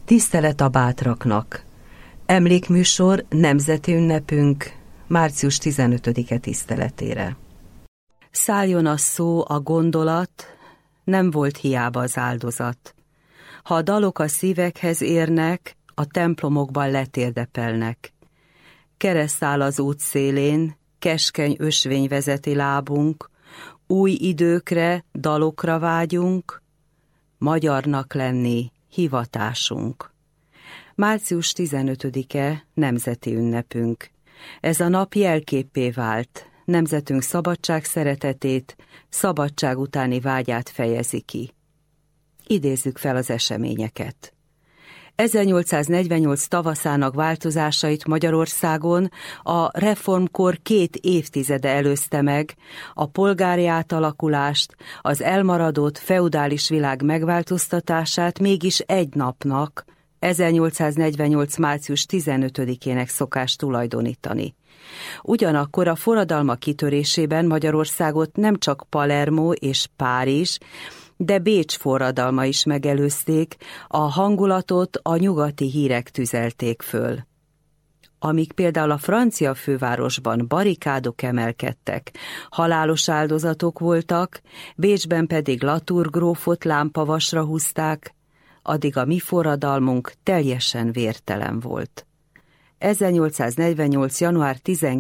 Tisztelet a bátraknak. Emlékműsor nemzeti ünnepünk március 15-e tiszteletére. Szálljon a szó, a gondolat, nem volt hiába az áldozat. Ha a dalok a szívekhez érnek, a templomokban letérdepelnek. Kereszt áll az út szélén, keskeny ösvény vezeti lábunk, új időkre, dalokra vágyunk, magyarnak lenni hivatásunk. Március 15-e nemzeti ünnepünk. Ez a nap jelképpé vált, nemzetünk szabadság szeretetét, szabadság utáni vágyát fejezi ki. Idézzük fel az eseményeket. 1848 tavaszának változásait Magyarországon a reformkor 2 évtizede előzte meg, a polgári átalakulást, az elmaradott feudális világ megváltoztatását mégis egy napnak, 1848. március 15-ének szokás tulajdonítani. Ugyanakkor a forradalma kitörésében Magyarországot nem csak Palermo és Párizs, de Bécs forradalma is megelőzték, a hangulatot a nyugati hírek tüzelték föl. Amíg például a francia fővárosban barikádok emelkedtek, halálos áldozatok voltak, Bécsben pedig Latour grófot lámpavasra húzták, addig a mi forradalmunk teljesen vértelen volt. 1848. január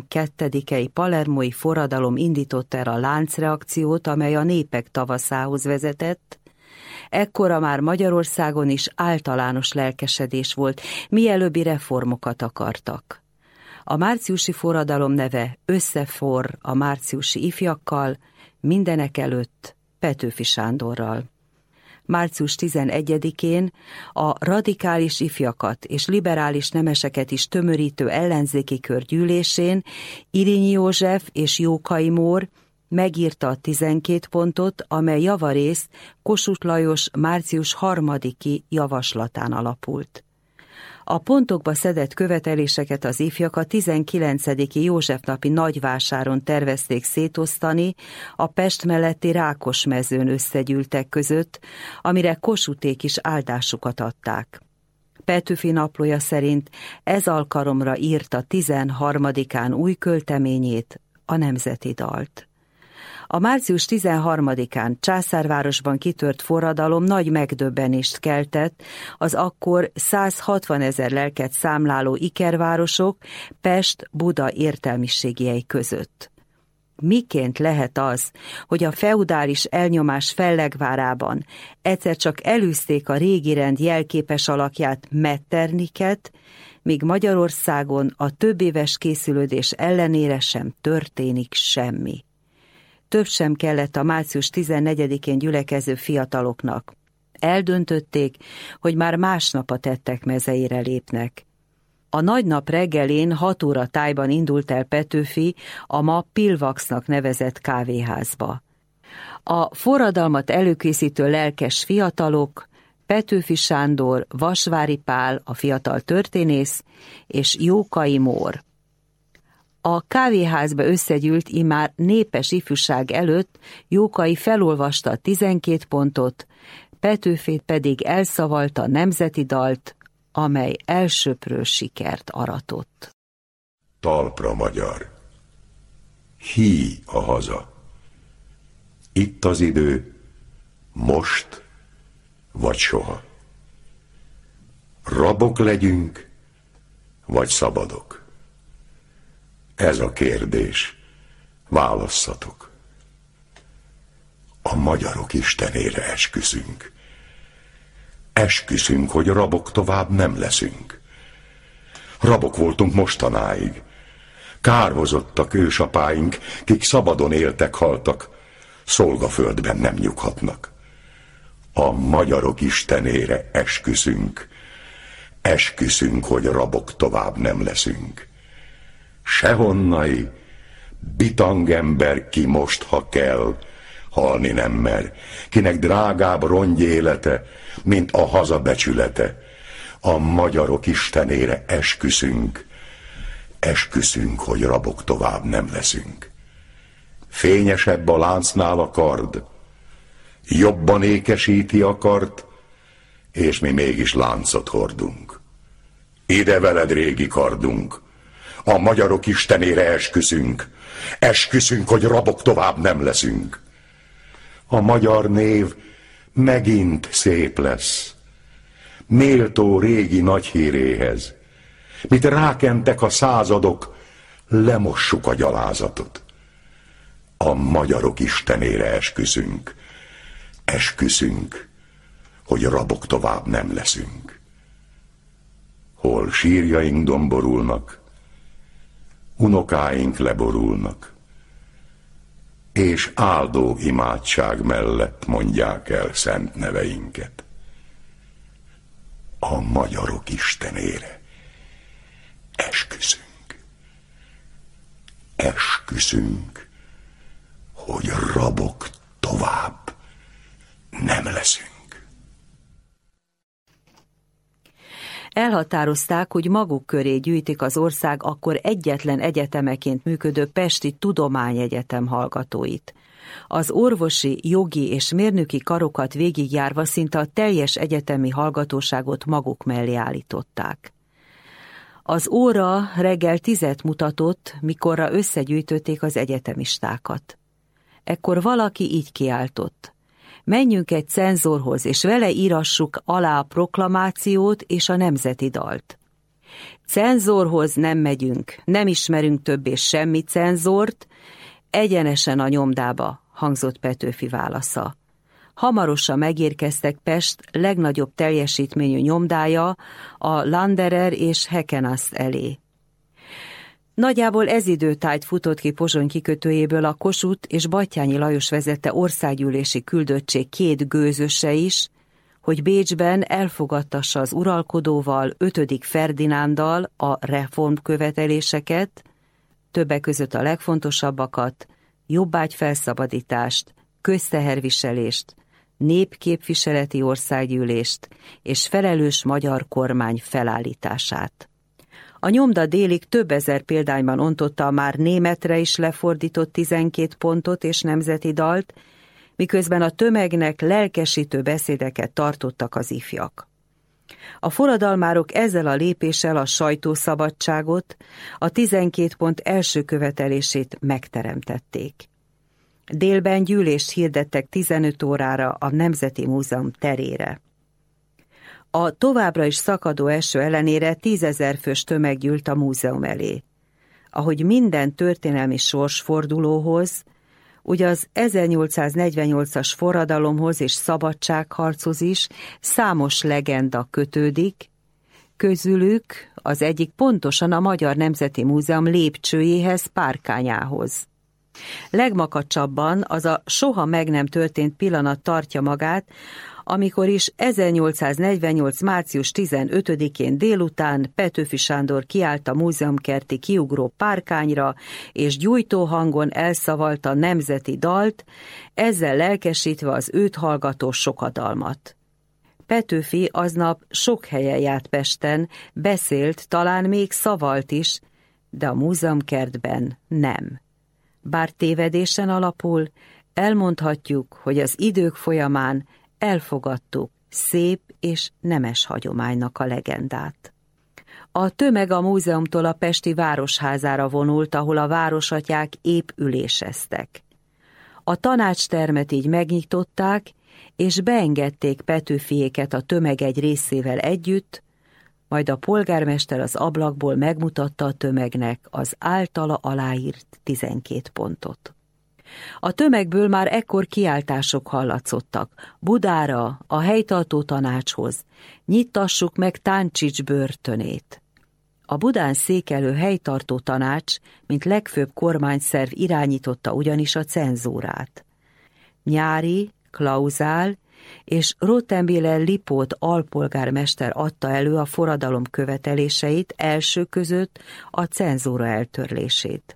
12-i palermói forradalom indította el a láncreakciót, amely a népek tavaszához vezetett. Ekkora már Magyarországon is általános lelkesedés volt, mielőbbi reformokat akartak. A márciusi forradalom neve összeforr a márciusi ifjakkal, mindenekelőtt Petőfi Sándorral. Március 11-én a radikális ifjakat és liberális nemeseket is tömörítő ellenzéki kör gyűlésén Irényi József és Jókai Mór megírta a 12 pontot, amely javarészt Kossuth Lajos március 3-i javaslatán alapult. A pontokba szedett követeléseket az ifjak a 19. Józsefnapi nagyvásáron tervezték szétosztani a Pest melletti Rákosmezőn összegyűltek között, amire Kossuthték is áldásukat adták. Petőfi naplója szerint ez alkalomra írta 13-án új költeményét, a nemzeti dalt. A március 13-án Császárvárosban kitört forradalom nagy megdöbbenést keltett az akkor 160 000 lelket számláló ikervárosok Pest-Buda értelmiségiei között. Miként lehet az, hogy a feudális elnyomás Fellegvárában egyszer csak elűzték a régi rend jelképes alakját, Metternichet, míg Magyarországon a többéves készülődés ellenére sem történik semmi? Több sem kellett a március 14-én gyülekező fiataloknak. Eldöntötték, hogy már másnap a tettek mezeire lépnek. A nagy nap reggelén 6 óra tájban indult el Petőfi a ma Pilvaxnak nevezett kávéházba. A forradalmat előkészítő lelkes fiatalok, Petőfi Sándor, Vasvári Pál, a fiatal történész, és Jókai Mór. A kávéházba összegyűlt immár népes ifjúság előtt Jókai felolvasta a 12 pontot, Petőfit pedig elszavalta a nemzeti dalt, amely elsöprő sikert aratott. Talpra magyar, híj a haza. Itt az idő, most vagy soha. Rabok legyünk, vagy szabadok. Ez a kérdés. Válasszatok. A magyarok istenére esküszünk. Esküszünk, hogy rabok tovább nem leszünk. Rabok voltunk mostanáig. Kárhozottak ősapáink, kik szabadon éltek, haltak, szolgaföldben nem nyughatnak. A magyarok istenére esküszünk. Esküszünk, hogy rabok tovább nem leszünk. Sehonnai, bitang ember ki most, ha kell, halni nem mer, kinek drágább rongy élete, mint a haza becsülete. A magyarok istenére esküszünk, esküszünk, hogy rabok tovább nem leszünk. Fényesebb a láncnál a kard, jobban ékesíti a kart, és mi mégis láncot hordunk. Ide veled, régi kardunk, a magyarok istenére esküszünk, hogy rabok tovább nem leszünk. A magyar név megint szép lesz, méltó régi nagy híréhez. Mit rákentek a századok, lemossuk a gyalázatot. A magyarok istenére esküszünk, hogy rabok tovább nem leszünk. Hol sírjaink domborulnak, unokáink leborulnak, és áldó imádság mellett mondják el szent neveinket. A magyarok istenére esküszünk, hogy rabok tovább nem leszünk. Elhatározták, hogy maguk köré gyűjtik az ország akkor egyetlen egyetemeként működő Pesti Tudományegyetem hallgatóit. Az orvosi, jogi és mérnöki karokat végigjárva szinte a teljes egyetemi hallgatóságot maguk mellé állították. Az óra reggel 10 mutatott, mikorra összegyűjtötték az egyetemistákat. Ekkor valaki így kiáltott: menjünk egy cenzorhoz, és vele írassuk alá a proklamációt és a nemzeti dalt. Cenzorhoz nem megyünk, nem ismerünk többé semmi cenzort, egyenesen a nyomdába, hangzott Petőfi válasza. Hamarosan megérkeztek Pest legnagyobb teljesítményű nyomdája, a Landerer és Hekenaszt elé. Nagyjából ez időtájt futott ki Pozsony kikötőjéből a Kossuth és Batthyány Lajos vezette országgyűlési küldöttség 2 gőzöse is, hogy Bécsben elfogadtassa az uralkodóval, 5. Ferdinánddal a reformköveteléseket, többek között a legfontosabbakat, jobbágyfelszabadítást, közteherviselést, népképviseleti országgyűlést és felelős magyar kormány felállítását. A nyomda délig több ezer példányban ontotta a már németre is lefordított 12 pontot és nemzeti dalt, miközben a tömegnek lelkesítő beszédeket tartottak az ifjak. A forradalmárok ezzel a lépéssel a sajtószabadságot, a 12 pont első követelését megteremtették. Délben gyűlést hirdettek 15 órára a Nemzeti Múzeum terére. A továbbra is szakadó eső ellenére 10 000 fős tömeg gyűlt a múzeum elé. Ahogy minden történelmi sorsfordulóhoz, ugye az 1848-as forradalomhoz és szabadságharchoz is számos legenda kötődik, közülük az egyik pontosan a Magyar Nemzeti Múzeum lépcsőjéhez, párkányához. Legmakacsabban az a soha meg nem történt pillanat tartja magát, amikor is 1848. március 15-én délután Petőfi Sándor kiállt a múzeumkerti kiugró párkányra, és gyújtó hangon elszavalta a nemzeti dalt, ezzel lelkesítve az őt hallgató sokadalmat. Petőfi aznap sok helyen járt Pesten, beszélt, talán még szavalt is, de a múzeumkertben nem. Bár tévedésen alapul, elmondhatjuk, hogy az idők folyamán elfogadtuk szép és nemes hagyománynak a legendát. A tömeg a múzeumtól a pesti városházára vonult, ahol a városatyák épp üléseztek. A tanácstermet így megnyitották, és beengedték Petőfiéket a tömeg egy részével együtt, majd a polgármester az ablakból megmutatta a tömegnek az általa aláírt 12 pontot. A tömegből már ekkor kiáltások hallatszottak: Budára, a helytartó tanácshoz, nyittassuk meg Táncsics börtönét. A Budán székelő helytartó tanács, mint legfőbb kormányszerv irányította ugyanis a cenzúrát. Nyári, Klauzál és Rottenbiller Lipót alpolgármester adta elő a forradalom követeléseit, első között a cenzúra eltörlését.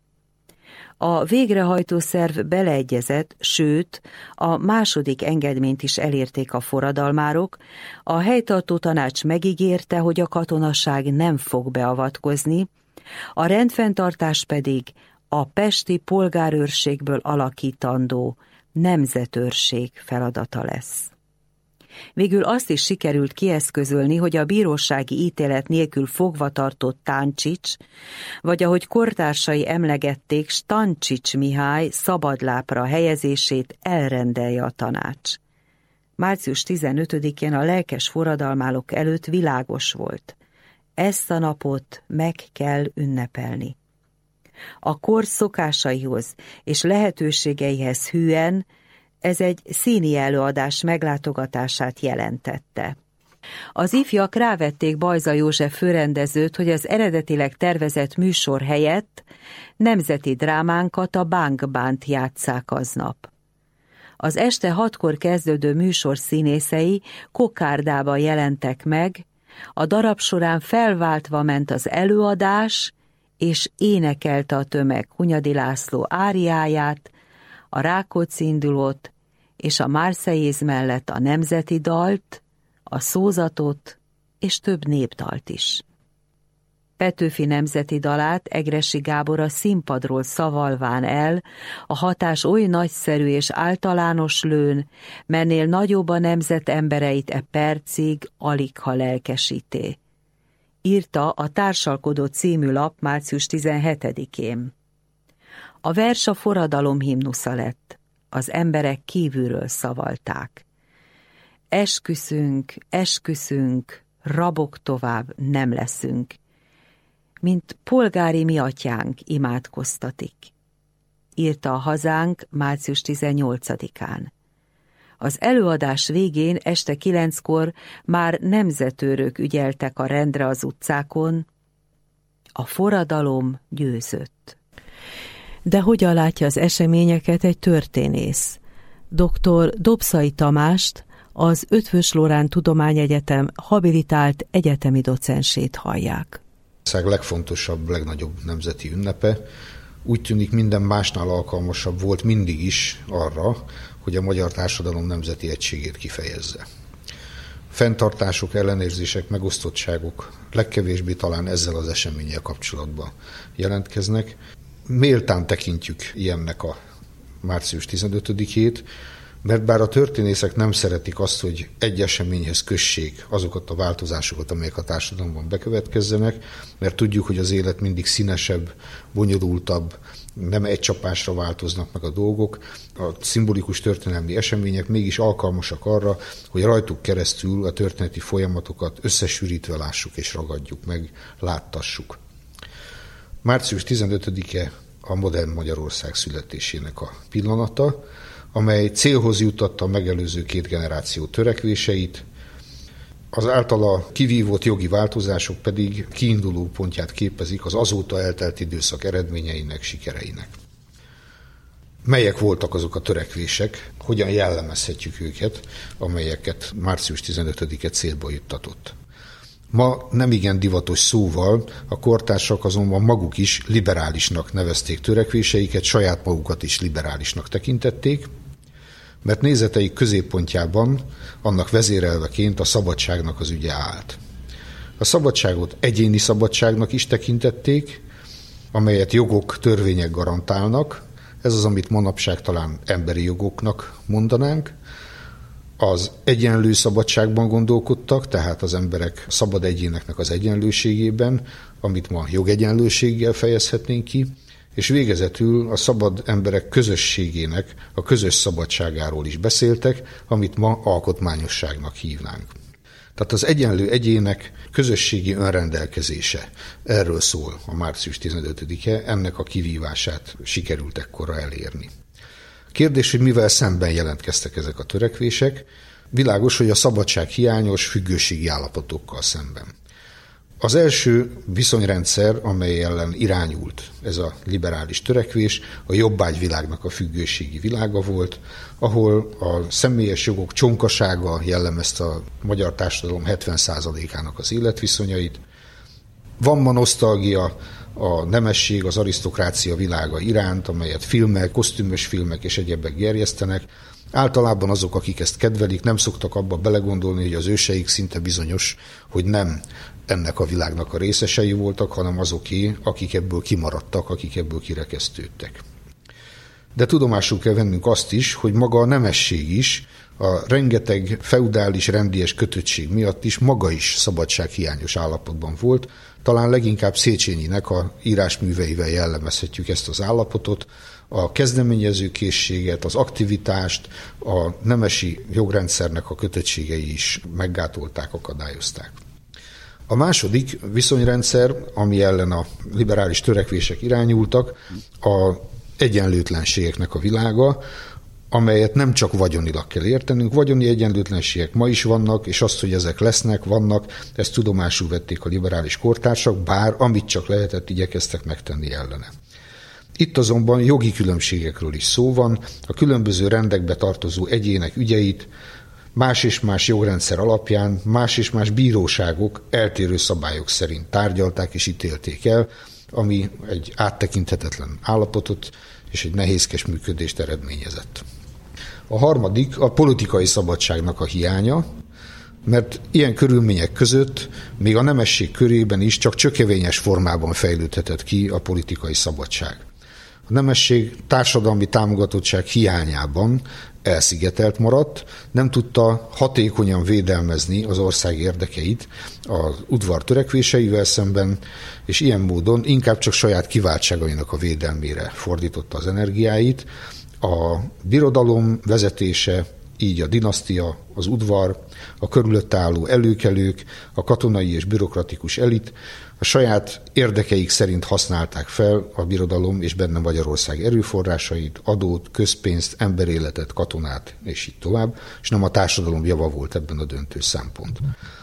A végrehajtó szerv beleegyezett, sőt, a második engedményt is elérték a forradalmárok, a helytartó tanács megígérte, hogy a katonaság nem fog beavatkozni, a rendfenntartás pedig a pesti polgárőrségből alakítandó nemzetőrség feladata lesz. Végül azt is sikerült kieszközölni, hogy a bírósági ítélet nélkül fogvatartott Táncsics, vagy ahogy kortársai emlegették, Stancsics Mihály szabadlábra helyezését elrendelje a tanács. Március 15-én a lelkes forradalmárok előtt világos volt. Ezt a napot meg kell ünnepelni. A kor szokásaihoz és lehetőségeihez hűen ez egy színi előadás meglátogatását jelentette. Az ifjak rávették Bajza József főrendezőt, hogy az eredetileg tervezett műsor helyett nemzeti drámánkat, a Bánk-bánt játsszák aznap. Az este 6-kor kezdődő műsor színészei kokárdában jelentek meg, a darab során felváltva ment az előadás, és énekelte a tömeg Hunyadi László áriáját, a Rákóczi-indulót és a Marseillaise mellett a nemzeti dalt, a szózatot és több népdalt is. Petőfi nemzeti dalát Egressy Gábor a színpadról szavalván el, a hatás oly nagyszerű és általános lőn, mennél nagyobb a nemzet embereit e percig aligha lelkesíté. Írta a Társalkodó című lap március 17-én. A vers a forradalom himnusza lett, az emberek kívülről szavalták. Esküszünk, esküszünk, rabok tovább nem leszünk, mint polgári mi atyánk imádkoztatik, írta a Hazánk március 18-án. Az előadás végén este 9-kor már nemzetőrök ügyeltek a rendre az utcákon, a forradalom győzött. De hogyan látja az eseményeket egy történész? Dr. Dobszai Tamást, az Eötvös Loránd Tudományegyetem habilitált egyetemi docensét hallják. Ország legfontosabb, legnagyobb nemzeti ünnepe. Úgy tűnik, minden másnál alkalmasabb volt mindig is arra, hogy a magyar társadalom nemzeti egységét kifejezze. Fenntartások, ellenérzések, megosztottságok legkevésbé talán ezzel az eseménnyel kapcsolatban jelentkeznek. Méltán tekintjük ilyennek a március 15-ét, mert bár a történészek nem szeretik azt, hogy egy eseményhez kössék azokat a változásokat, amelyek a társadalomban bekövetkezzenek, mert tudjuk, hogy az élet mindig színesebb, bonyolultabb, nem egy csapásra változnak meg a dolgok. A szimbolikus történelmi események mégis alkalmasak arra, hogy rajtuk keresztül a történeti folyamatokat összesűrítve lássuk és ragadjuk meg, láttassuk. Március 15-e a modern Magyarország születésének a pillanata, amely célhoz juttatta a megelőző 2 generáció törekvéseit, az általa kivívott jogi változások pedig kiinduló pontját képezik az azóta eltelt időszak eredményeinek, sikereinek. Melyek voltak azok a törekvések, hogyan jellemezhetjük őket, amelyeket március 15-e célba juttatott? Ma nemigen divatos szóval, a kortársak azonban maguk is liberálisnak nevezték törekvéseiket, saját magukat is liberálisnak tekintették, mert nézeteik középpontjában annak vezérelveként a szabadságnak az ügye állt. A szabadságot egyéni szabadságnak is tekintették, amelyet jogok, törvények garantálnak, ez az, amit manapság talán emberi jogoknak mondanánk. Az egyenlő szabadságban gondolkodtak, tehát az emberek szabad egyéneknek az egyenlőségében, amit ma jogegyenlőséggel fejezhetnénk ki, és végezetül a szabad emberek közösségének a közös szabadságáról is beszéltek, amit ma alkotmányosságnak hívnánk. Tehát az egyenlő egyének közösségi önrendelkezése, erről szól a március 15-e, ennek a kivívását sikerült ekkora elérni. Kérdés, hogy mivel szemben jelentkeztek ezek a törekvések? Világos, hogy a szabadság hiányos függőségi állapotokkal szemben. Az első viszonyrendszer, amely ellen irányult ez a liberális törekvés, a jobbágyvilágnak a függőségi világa volt, ahol a személyes jogok csonkasága jellemezte a magyar társadalom 70%-ának az életviszonyait. Van ma nosztalgia a nemesség, az arisztokrácia világa iránt, amelyet filmek, kosztümös filmek és egyebek gerjesztenek. Általában azok, akik ezt kedvelik, nem szoktak abba belegondolni, hogy az őseik szinte bizonyos, hogy nem ennek a világnak a részesei voltak, hanem azoké, akik ebből kimaradtak, akik ebből kirekesztődtek. De tudomásul kell vennünk azt is, hogy maga a nemesség is A rengeteg feudális rendies kötöttség miatt is maga is szabadsághiányos állapotban volt. Talán leginkább Széchenyinek a írásműveivel jellemezhetjük ezt az állapotot. A kezdeményezőkészséget, az aktivitást, a nemesi jogrendszernek a kötöttségei is meggátolták, akadályozták. A második viszonyrendszer, ami ellen a liberális törekvések irányultak, az egyenlőtlenségeknek a világa, amelyet nem csak vagyonilag kell értenünk. Vagyoni egyenlőtlenségek ma is vannak, és azt, hogy ezek lesznek, vannak, ezt tudomásul vették a liberális kortársak, bár amit csak lehetett, igyekeztek megtenni ellene. Itt azonban jogi különbségekről is szó van, a különböző rendekbe tartozó egyének ügyeit más és más jogrendszer alapján más és más bíróságok eltérő szabályok szerint tárgyalták és ítélték el, ami egy áttekinthetetlen állapotot és egy nehézkes működést eredményezett. A harmadik a politikai szabadságnak a hiánya, mert ilyen körülmények között még a nemesség körében is csak csökevényes formában fejlődhetett ki a politikai szabadság. A nemesség társadalmi támogatottság hiányában elszigetelt maradt, nem tudta hatékonyan védelmezni az ország érdekeit az udvar törekvéseivel szemben, és ilyen módon inkább csak saját kiváltságainak a védelmére fordította az energiáit. A birodalom vezetése, így a dinasztia, az udvar, a körülötte álló előkelők, a katonai és bürokratikus elit a saját érdekeik szerint használták fel a birodalom és benne Magyarország erőforrásait, adót, közpénzt, emberéletet, katonát, és így tovább, és nem a társadalom java volt ebben a döntő szempont.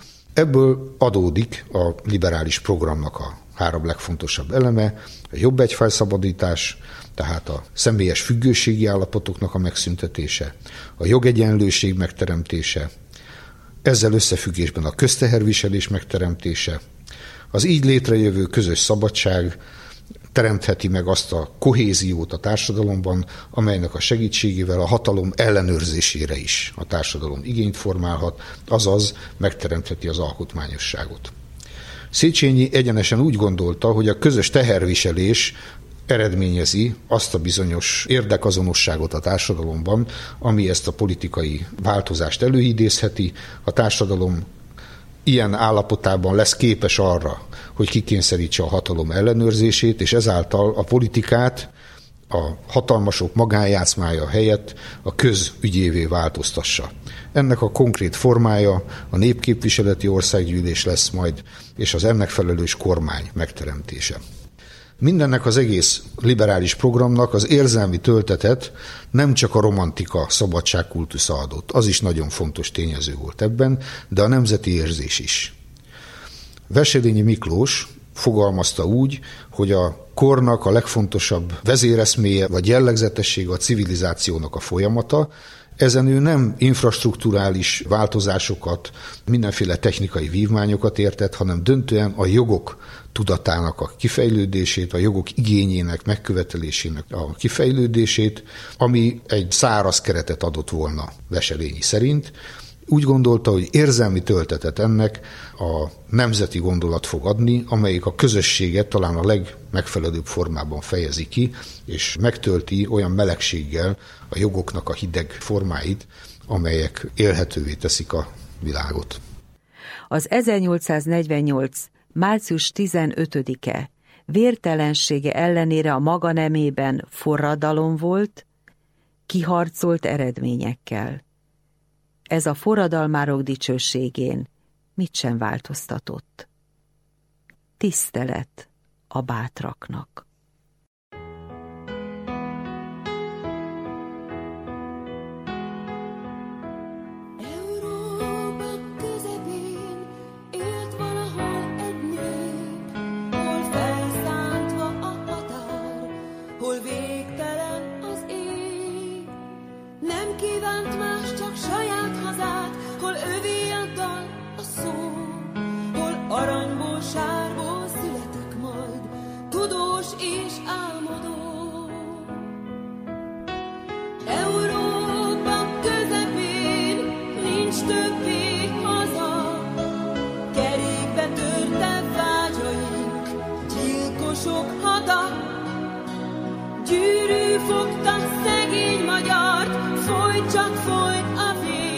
Ebből adódik a liberális programnak a három legfontosabb eleme, a jobb egyfelszabadítás, tehát a személyes függőségi állapotoknak a megszüntetése, a jogegyenlőség megteremtése, ezzel összefüggésben a közteherviselés megteremtése, az így létrejövő közös szabadság teremtheti meg azt a kohéziót a társadalomban, amelynek a segítségével a hatalom ellenőrzésére is a társadalom igényt formálhat, azaz megteremtheti az alkotmányosságot. Széchenyi egyenesen úgy gondolta, hogy a közös teherviselés eredményezi azt a bizonyos érdekazonosságot a társadalomban, ami ezt a politikai változást előidézheti. A társadalom ilyen állapotában lesz képes arra, hogy kikényszerítse a hatalom ellenőrzését, és ezáltal a politikát a hatalmasok magánjátszmája helyett a közügyévé változtassa. Ennek a konkrét formája a népképviseleti országgyűlés lesz majd, és az ennek felelős kormány megteremtése. Mindennek az egész liberális programnak az érzelmi töltetet nem csak a romantika szabadságkultusza adott, az is nagyon fontos tényező volt ebben, de a nemzeti érzés is. Wesselényi Miklós fogalmazta úgy, hogy a kornak a legfontosabb vezéreszméje vagy jellegzetessége a civilizációnak a folyamata. Ezen ő nem infrastrukturális változásokat, mindenféle technikai vívmányokat értett, hanem döntően a jogok tudatának a kifejlődését, a jogok igényének, megkövetelésének a kifejlődését, ami egy száraz keretet adott volna Wesselényi szerint. Úgy gondolta, hogy érzelmi töltetet ennek a nemzeti gondolat fog adni, amelyik a közösséget talán a legmegfelelőbb formában fejezi ki, és megtölti olyan melegséggel a jogoknak a hideg formáit, amelyek élhetővé teszik a világot. Az 1848. március 15-e vértelensége ellenére a maga nemében forradalom volt, kiharcolt eredményekkel. Ez a forradalmárok dicsőségén mit sem változtatott. Tisztelet a bátraknak. Gyűrű fogta szegény magyart, folyt csak folyt a vér.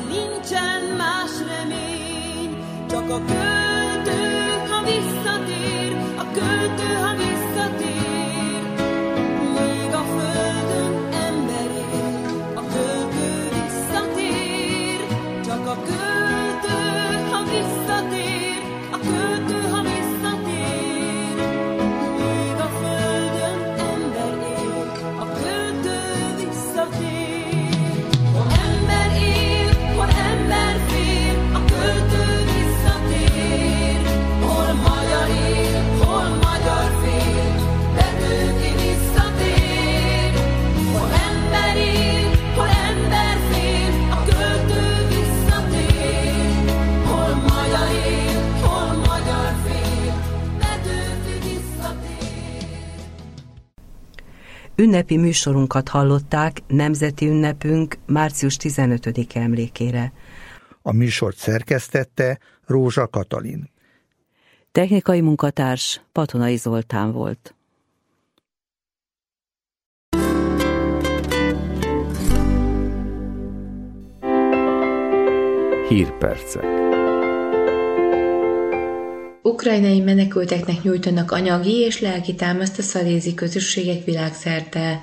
nincsen más remény, csak a költő, ha visszatér, a költő, ha visszatér. Még a földön ember él, a költő visszatér, csak a költő, ha visszatér, a költő, ha visszatér. Még a földön ember él, a költő visszatér. Hol ember él, hol ember fél, a költő visszatér. Hol magyar él, hol magyar fél, Petőfi visszatér. Hol ember él, hol ember fél, a költő visszatér. Hol magyar él, hol magyar fél, Petőfi visszatér. Ünnepi műsorunkat hallották nemzeti ünnepünk március 15-e emlékére. A műsort szerkesztette Rózsa Katalin. Technikai munkatárs Patonai Zoltán volt. Hírpercek. Ukrajnai menekülteknek nyújtanak anyagi és lelki támaszt a szalézi közösségek világszerte.